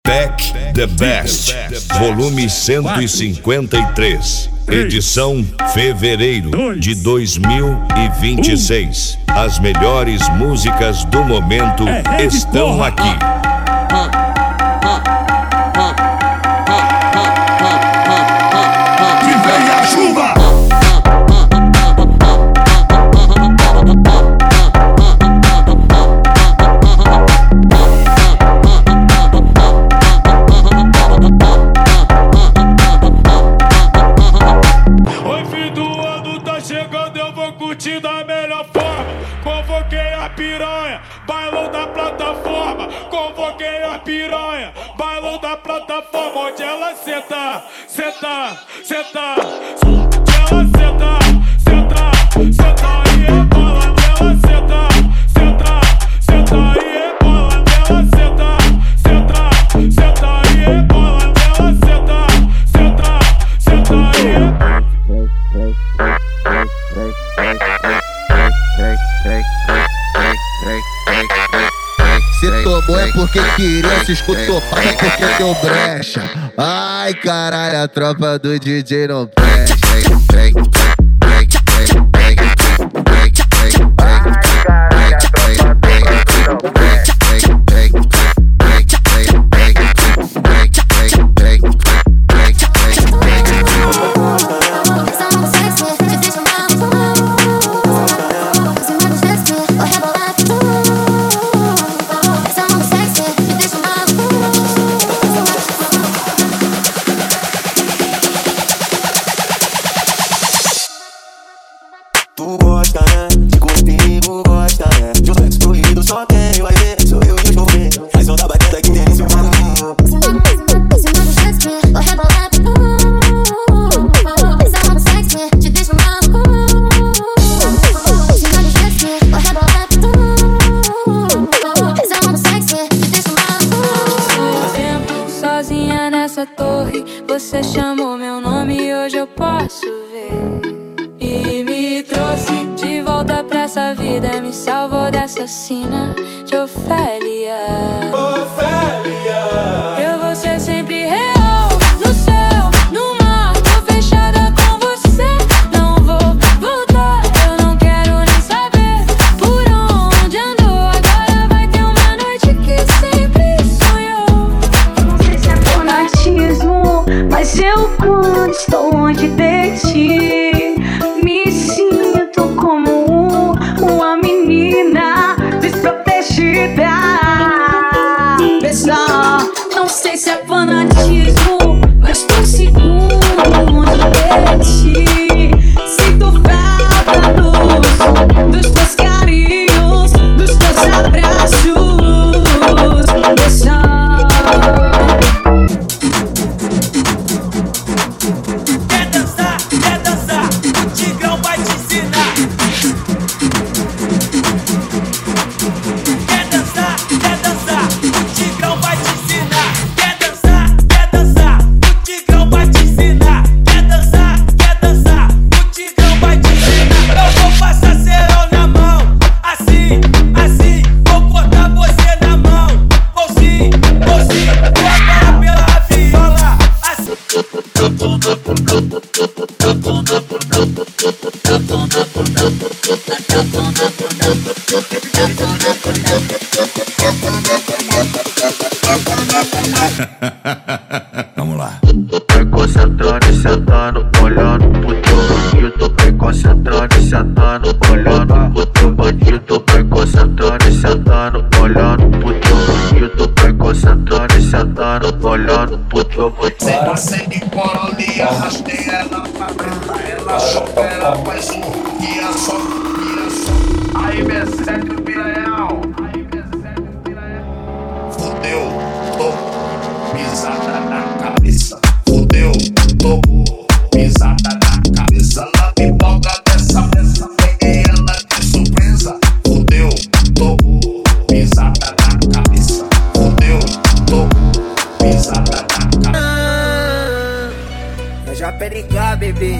Pack the Best, volume 153, edição fevereiro de 2026. As melhores músicas do momento estão aqui. Que vem a chuva! Curtir da melhor forma, convoquei a piranha, bailão da plataforma, convoquei a piranha, bailão da plataforma, onde ela senta, senta, senta, onde ela senta, senta, senta e rebola, ela senta, senta, senta e rebola, ela senta, senta, senta e rebola, ela senta, senta, senta e rebola. Se tomou é porque queria, se escutou papo é porque deu brecha. Ai caralho, a tropa do DJ não presta. Tu gosta, né? De comigo gosta, né? De um sexo fluido só quem vai ver sou eu e os movimentos. Mas só da batida que tem nesse mano. Sozinha nessa torre, você chamou meu nome e hoje eu posso ver. E me trouxe de volta pra essa vida, me salvou dessa sina de Ofélia. Ofélia, eu vou ser sempre real, no céu, no mar, tô fechada com você, não vou voltar, eu não quero nem saber por onde andou, agora vai ter uma noite que sempre sonhou. Não sei se é fanatismo, mas eu quando estou longe de ti, me sinto como uma menina desprotegida. Pessoal, não sei se é fanatismo, mas tô seguro de ti. Sinto falta dos teus carinhos, dos teus abraços. Pessoal, Quer dançar, o Tigrão vai te ensinar. Quer dançar, o Tigrão vai te ensinar. Quer dançar, o Tigrão vai te ensinar. Quer dançar, o Tigrão vai te ensinar. Eu vou passar cerol na mão, assim, assim. Vou botar você na mão, vou sim. Vou agora pela viola, assim. Vamos lá. Vai concentrando e sentando, olhando pro teu bandido. Vai concentrando e sentando, olhando pro teu bandido. Vai concentrando e sentando, olhando pro teu bandido. Vai concentrando e sentando, olhando pro teu bandido. Acende corolla e arrastei ela pra preta. Ela choca, ela faz um guia só. Aí me segue o piranhão. Fudeu, tô pisada na cabeça. Fudeu, tô pisada na cabeça. Ela pipoca dessa peça, peguei ela de surpresa. Fudeu, tô pisada na cabeça. Fudeu, tô pisada na cabeça. Eu já perigar, bebê.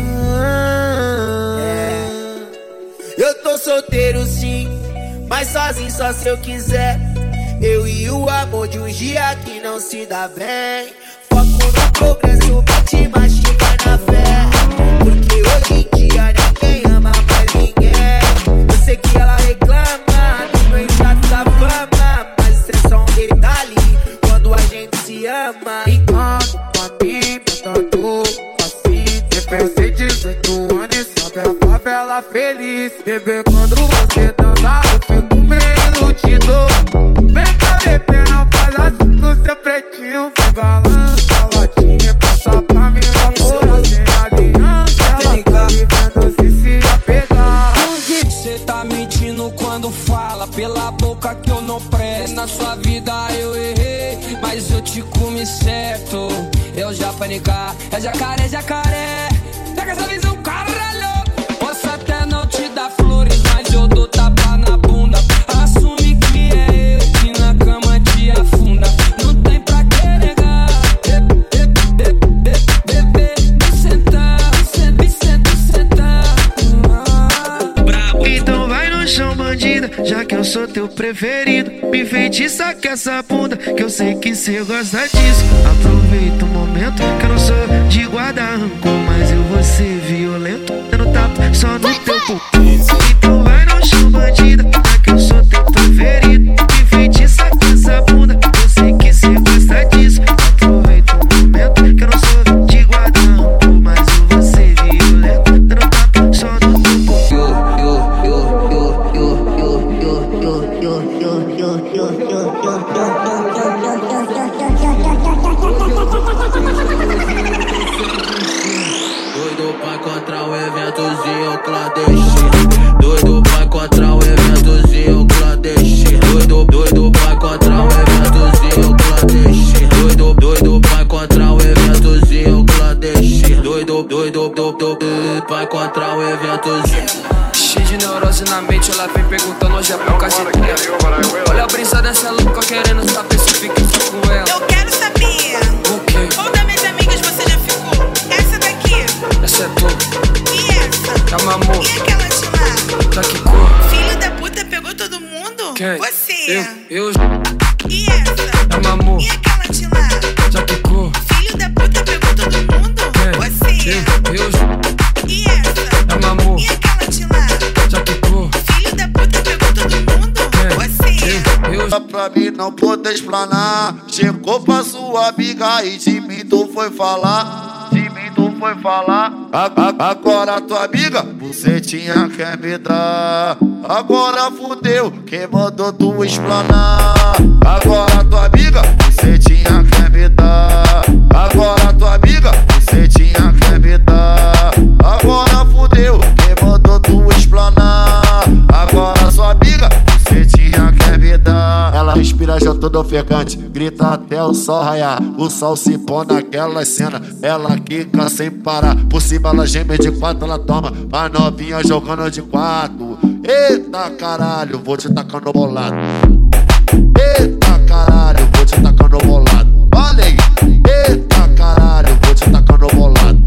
Eu tô solteiro sim, mas sozinho só se eu quiser. Eu e o amor de um dia que não se dá bem. Foco no progresso, bate, machuca na fé. Porque hoje em dia ninguém ama mais ninguém. Eu sei que ela reclama do meu status da fama, mas isso é só um detalhe quando a gente se ama. Enquanto pra mim, tanto assim, depende de 18 anos e sobe a favela feliz. Bebê, quando você dança, eu fico meio iludido. Vem cá, bebê, não faz assim com seu pretinho. Vem balança, latinha, passa pra mim, namora sem aliança. Ela tá vivendo se apegar. Cê tá mentindo quando fala pela boca que eu não presto. Na sua vida eu errei, mas eu te comi certo. Eu já panicar, é jacaré, jacaré. Pega essa visão, caralho. Posso até não te dar flores, mas eu dou tapa na bunda. Assume que é eu que na cama te afunda. Não tem pra que negar. Bebê, senta. Então vai no chão, bandida, já que eu sou teu preferido. Me enfeitiça com essa bunda, que eu sei que cê gosta disso. Aproveita o momento, que eu não sou de guardar rancor, mas eu vou ser violento, dando tapa só no teu corpo. Então vai no chão, bandida, já que eu sou teu preferido. Me enfeitiça com essa bunda, que eu sei que cê gosta disso. Aproveita o momento, que eu não sou de guardar rancor, mas eu vou ser violento, dando tapa só no teu corpo. Doido pra encontrar um eventozinho clandestino. Doido pra encontrar um eventozinho clandestino. Doido pra encontrar um eventozinho clandestino. Doido pra encontrar um eventozinho clandestino. Doido pra encontrar um eventozinho. Cheio de neurose na mente, ela vem perguntando hoje é pouca gente. Olha a brisa dessa louca querendo saber se fica só com ela. Eu quero saber. O quê? Qual das minhas amigas você já ficou? Essa daqui. Essa é tu. E essa? É uma amor. E aquela de lá? Tá que cor? Filho da puta pegou todo mundo? Quem? Você. Eu. E essa? É uma amor. E aquela de lá? Já que cor? Filho da puta pegou todo mundo? Quem? Você. Eu. E essa? É uma amor. E aquela de lá? Já que cor? Filho da puta pegou todo mundo? Você. Eu. Pra mim não poder explanar, chegou pra sua amiga e de mim tu foi falar. De mim tu foi falar. Agora tua amiga, você tinha que me dar. Agora fudeu, quem mandou tu explanar? Agora tua amiga, você tinha que me dar. Agora tua amiga, você tinha que me dar. Agora fudeu, quem mandou tu explanar? Agora sua amiga, você tinha que me dar. Ela respira já toda ofegante, grita até o sol raiar. O sol se põe naquela cena, ela quica sem parar. Por cima ela geme de quatro, ela toma. A novinha jogando de quatro. Eita caralho, vou te tacando bolado. Eita caralho, vou te tacando bolado. Olha aí. Eita caralho, vou te tacando bolado.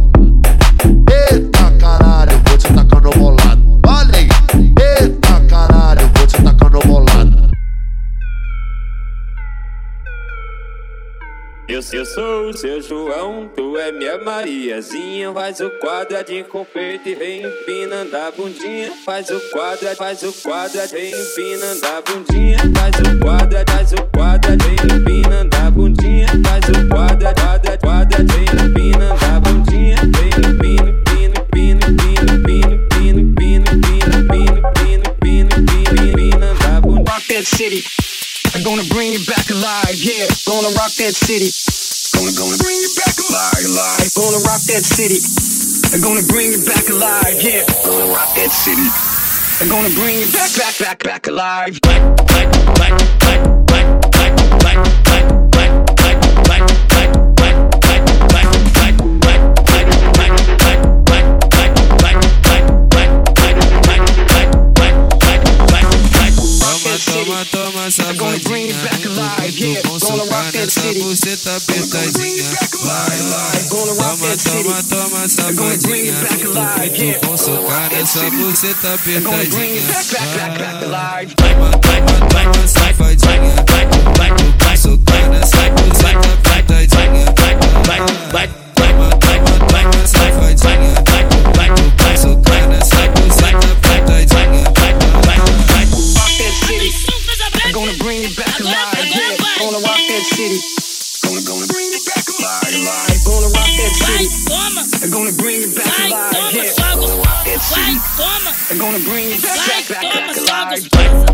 Eita caralho, vou te tacando bolado. Olha aí. Eita caralho, vou te tacando bolado. Eu sou o seu João, tu é minha Mariazinha. Faz o quadradinho com peito e vem empinando a bundinha. Faz o quadra, vem empinando a bundinha. Faz o quadra, vem empinando a bundinha. Faz o quadra, vem empinando a bundinha. Vem empina. Rock that city. I'm gonna bring it back alive, yeah. Gonna rock that city. Gonna bring it back alive. Gonna rock that city. I'm gonna bring it back alive, yeah. Gonna rock that city. I'm gonna bring it back alive. Toma, safadinha, no bumbum, com essa buceta apertadinha. Vai, vai. Toma, toma, safadinha. Tu com socar nessa buceta apertadinha. Toma, safadinha. Tu com socar nessa buceta apertadinha. Vai, toma, safadinha. Tu com socar nessa buceta apertadinha. I'm gonna bring it back alive, yeah. Gonna rock that city. Gonna bring it back alive. Gonna rock that city. I'm gonna bring it back alive, yeah. Gonna rock that city. I'm gonna bring it back alive.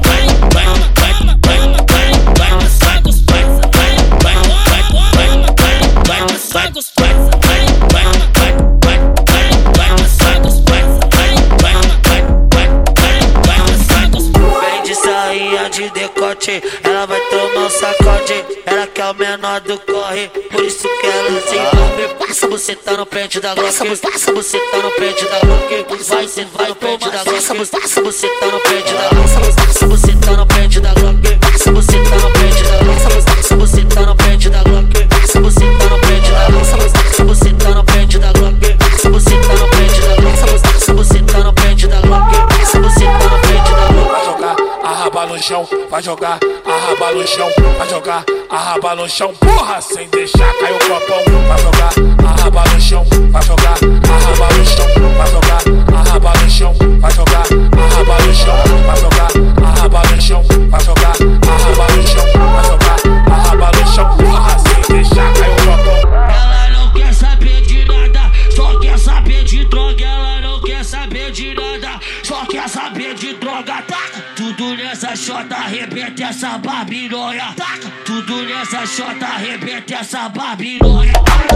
De decote, ela vai tomar um sacode. Ela quer o menor do corre, por isso que ela se envolve. Passa você tá no pente da Glock. Passa você tá no pente da Glock. Vai, cê vai no pente da Glock. Passa você tá no pente da Glock. Passa você tá no pente da Glock. Passa você tá no pente da Glock. Passa você tá no pente da Glock. Passa você tá no pente da Glock. Passa você tá no pente da Glock. Passa você tá no pente da Glock. Passa você tá no pente da Glock. Passa você tá no pente da Glock. Vai jogar a raba no chão, vai jogar a raba no chão, vai jogar a raba no chão, porra, sem deixar cair o copão. Vai jogar a raba no chão, vai jogar a raba no chão, vai jogar a raba no chão, vai jogar a raba no chão, vai jogar a raba no chão, vai jogar a raba no chão, vai jogar a raba no chão, porra, sem deixar cair o copão. Ela não quer saber de nada, só quer saber de droga. Ela não quer saber de nada, só quer saber de droga. Taca tudo nessa xota, arrebenta essa barbilhonha. Taca tudo nessa xota, arrebenta essa barbilhonha.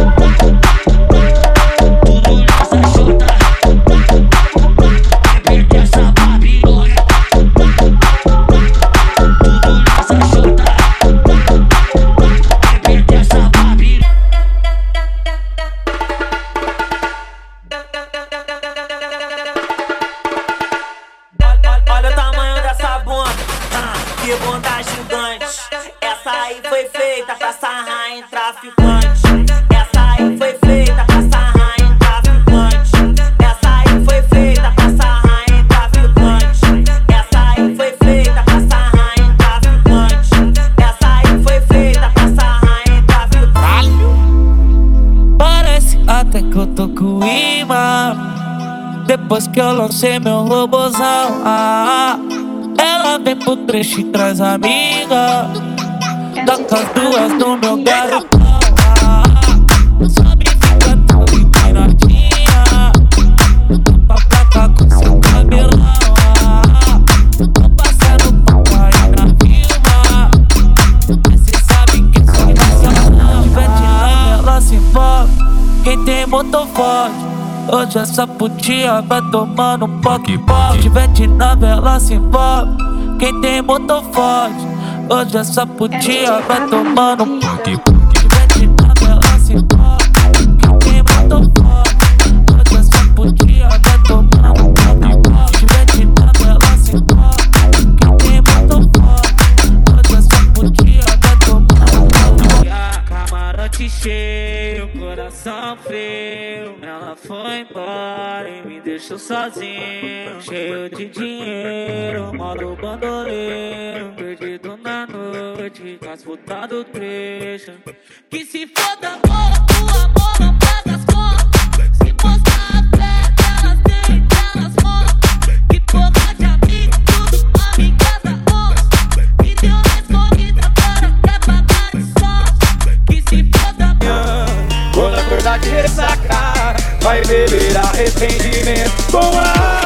Tudo nessa xota, arrebenta essa barbilhonha. Tudo nessa xota, arrebenta essa barbilhonha. Olha o tamanho dessa bunda, que bunda gigante. Essa aí foi feita pra sarrar em traficante. Essa aí foi feita pra sarrar em traficante. Essa aí foi feita pra sarrar em traficante. Essa aí foi feita pra sarrar em traficante. Essa aí foi feita pra sarrar em traficante. Parece até que eu tô com imã. Depois que eu lancei meu robozão, ela vem pro trecho e traz amiga. Dá com as duas no meu garotão. Sobe e fica toda empinadinha. Pra placa com seu cabelão. Tô passando papai na firma. Mas cê sabe que sou nacional. Vete ela se envolve. Quem tem motor forte. Hoje essa putinha vai tomando um poque-poque. Vete na vela, se envolve. Quem tem motor forte. Hoje essa putinha vai tomando um poque-poque. Vete na vela, se envolve. Quem tem motor forte. Hoje essa putinha vai tomando um poque-poque. Vete na vela, se envolve. Quem tem motor forte. Hoje essa putinha vai tomando um poque-poque. Camarote cheio, coração frio. Ela foi embora e me deixou sozinho. Cheio de dinheiro, modo bandoleiro. Perdido na noite, as putas do trecho. Que se foda amor, o amor não paga as contas. Se mostrar a fé, elas têm, elas mostram. Que porra de amigo, tudo amiga da onça. Me deu na escorrida, agora quer pagar de sócio. Que se foda amor. Quando acordar de ressaca, vai beber arrependimento com a